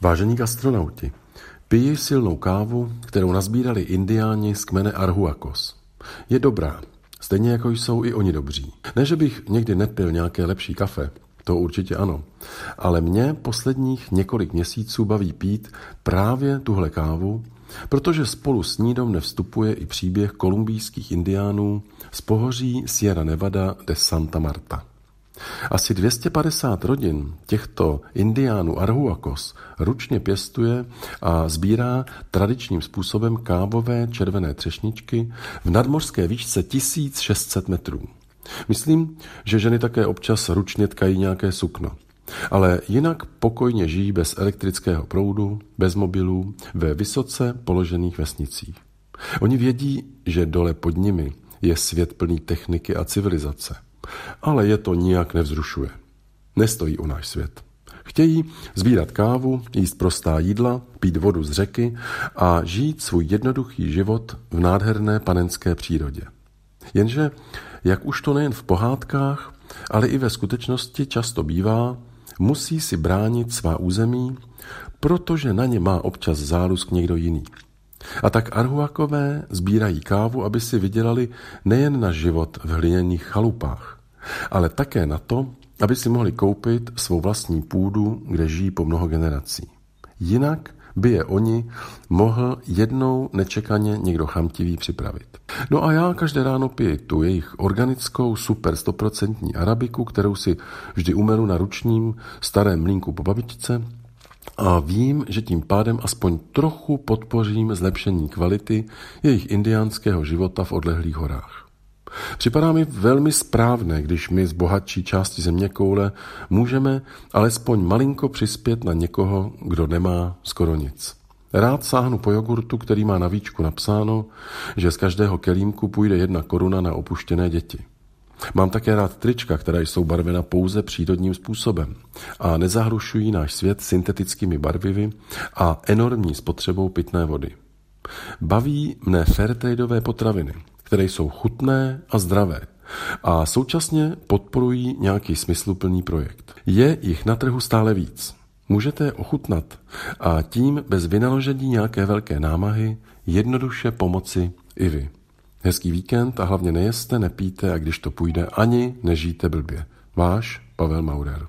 Vážení gastronauti, piji silnou kávu, kterou nazbírali indiáni z kmene Arhuacos. Je dobrá, stejně jako jsou i oni dobří. Ne, že bych někdy nepil nějaké lepší kafe, to určitě ano, ale mě posledních několik měsíců baví pít právě tuhle kávu, protože spolu s ní do mne vstupuje i příběh kolumbijských indiánů z pohoří Sierra Nevada de Santa Marta. Asi 250 rodin těchto indiánů Arhuacos ručně pěstuje a sbírá tradičním způsobem kávové červené třešničky v nadmořské výšce 1600 metrů. Myslím, že ženy také občas ručně tkají nějaké sukno. Ale jinak pokojně žijí bez elektrického proudu, bez mobilů, ve vysoce položených vesnicích. Oni vědí, že dole pod nimi je svět plný techniky a civilizace. Ale je to nijak nevzrušuje. Nestojí o náš svět. Chtějí sbírat kávu, jíst prostá jídla, pít vodu z řeky a žít svůj jednoduchý život v nádherné panenské přírodě. Jenže, jak už to nejen v pohádkách, ale i ve skutečnosti často bývá, musí si bránit svá území, protože na ně má občas zálusk někdo jiný. A tak Arhuacové sbírají kávu, aby si vydělali nejen na život v hliněných chalupách, ale také na to, aby si mohli koupit svou vlastní půdu, kde žijí po mnoho generací. Jinak by je oni mohl jednou nečekaně někdo chamtivý připravit. No a já každé ráno piju tu jejich organickou super 100% arabiku, kterou si vždy umeru na ručním starém mlýnku po babičce, a vím, že tím pádem aspoň trochu podpořím zlepšení kvality jejich indiánského života v odlehlých horách. Připadá mi velmi správné, když my z bohatší části zeměkoule můžeme alespoň malinko přispět na někoho, kdo nemá skoro nic. Rád sáhnu po jogurtu, který má na víčku napsáno, že z každého kelímku půjde 1 koruna na opuštěné děti. Mám také rád trička, která jsou barvena pouze přírodním způsobem a nezahrušují náš svět syntetickými barvivy a enormní spotřebou pitné vody. Baví mne fairtradeové potraviny, které jsou chutné a zdravé a současně podporují nějaký smysluplný projekt. Je jich na trhu stále víc. Můžete je ochutnat a tím bez vynaložení nějaké velké námahy jednoduše pomoci i vy. Hezký víkend a hlavně nejeste, nepijte a když to půjde, ani nežijte blbě. Váš Pavel Maurer.